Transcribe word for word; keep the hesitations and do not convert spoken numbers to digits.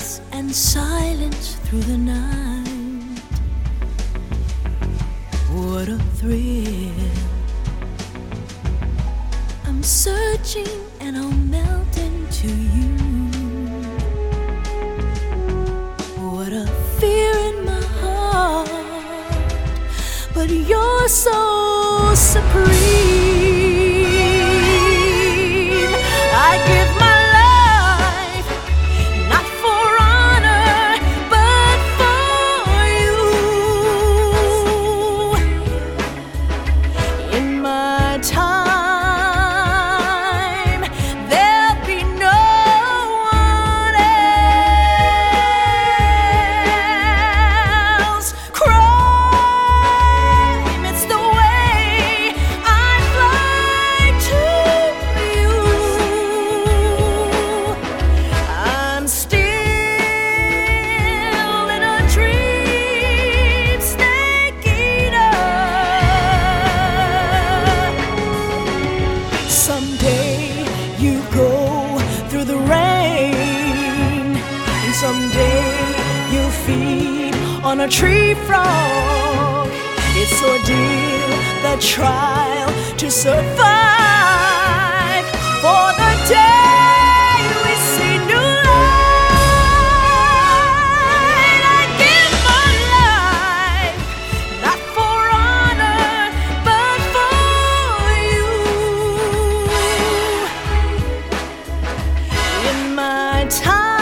darkness and silence through the night. What a thrill. I'm searching and I'll melt into you. What a fear in my heart, but you're so supreme. I give my life, not for honor, but for you. In my time, there'll be no one else. Crime, it's the way I fly to you. I'm still in a dream, snake eater. Someday you go through the rain, and someday you'll feed on a tree frog. It's ordeal, the trial to survive, for the day we see new light. I give my life, not for honor, but for you. In my time